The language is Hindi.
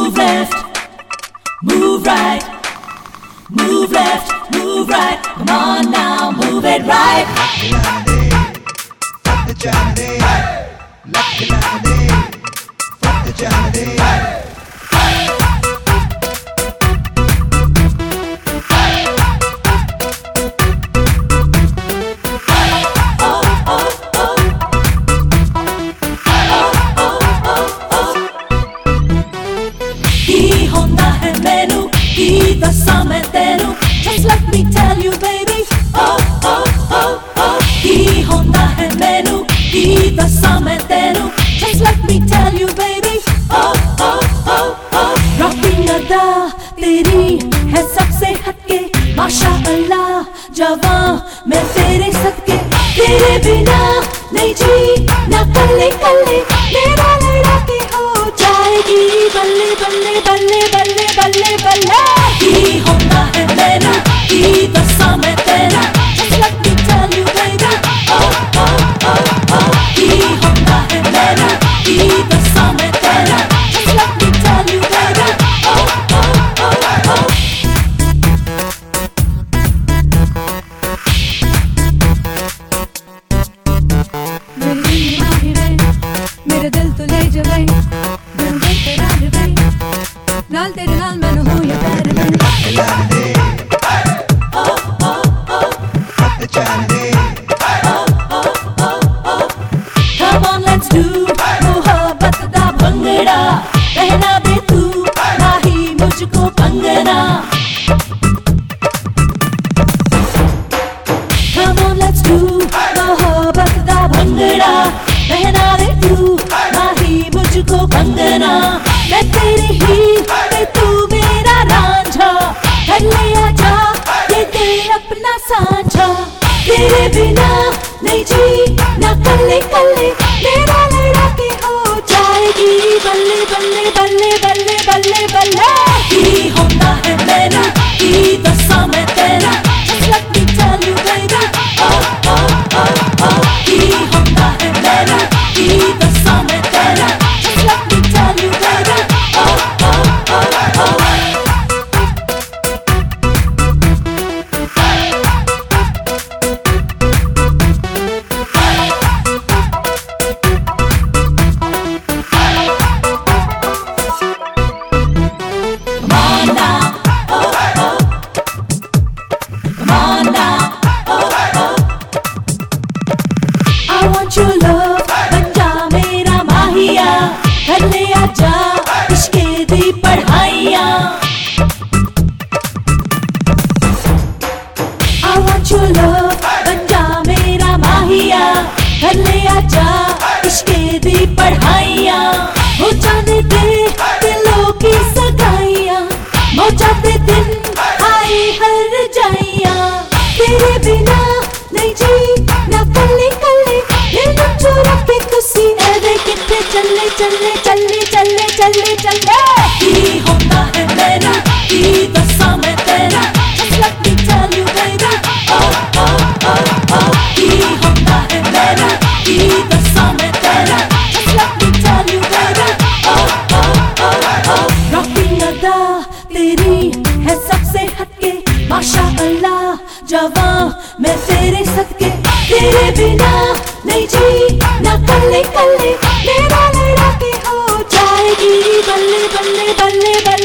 Move left, move right, move left, move right. Come on now, move it right. Fuck the Johnny, fuck the Johnny, fuck the Johnny. Just let me tell you, baby. Oh, oh, oh, oh. Ki honda hai mainu, ki dasa main tenu. Just let me tell you, baby. Oh, oh, oh, oh. Rocking अदा तेरी है सबसे हटके. माशाअल्लाह जवां मैं तेरे सदके. तेरे बिना नहीं जी ना कल्ले कल्ले. मेरा लड़ा के हो जाएगी बल्ले बल्ले बल्ले बल्ले बल्ले बल्ले. की होता है मेरा की दसा मैं तेरा. Just let me tell you, baby. Oh, oh, oh, oh. की होता है मेरा की दसा मैं तेरा. Just let me tell you, baby. Oh, oh, oh, oh. मेरे दिल तो ले जाए दिल तेरा रे नाल तेरे नाल मैं हूँ या प्यार में. Come on, let's do मोहब्बत दा भंगड़ा. पहना दे तू नाही मुझको Kangana. Come on, let's do मोहब्बत दा भंगड़ा. पहना दे तू नाही मुझको कंगना. मैं तेरी ही ते तू मेरा रांझा. कर ले आजा ये दिल अपना सांझा. तेरे बिना नहीं जी ना कल्ले कल्ले. मेरा लड़ा के हो जाएगी बल्ले बल्ले बल्ले बल्ले बल्ले बल्ले. की होता है मेरा की दसा मैं तेरा. Just let me tell you, baby. Oh, oh, oh, oh. की होता है मेरा की दसा मैं तेरा. Just let me tell you, baby. Oh, oh, oh, oh. Your love बच्चा मेरा माहिया. कर ले आजा इश्क़े दी पढ़ाइयाँ. I want your love बच्चा मेरा माहिया. कर ले आजा इश्क़े दी पढ़ाइयाँ. हो जाने दे दिलों की सगाइयाँ. मौजाते दिन आई हर जाइयाँ. तेरे बिना नहीं जी ना कल्ले कल्ले. चोरा के तुसी ऐवे किथे चले चले चले चले चले चले. की होता है मेरा की दसा मैं तेरा. Just let me tell you, baby. Oh, oh, oh, oh. की होता है मेरा की दसा मैं तेरा. Just let me tell you, baby. Oh, oh, oh, oh. Rocking अदा तेरी है सबसे हटके. माशाअल्लाह जवां मैं तेरे सदके. तेरे बिना नहीं जी ना कल्ले कल्ले. मेरा लड़ा के हो जाएगी बल्ले बल्ले बल्ले बल्ले.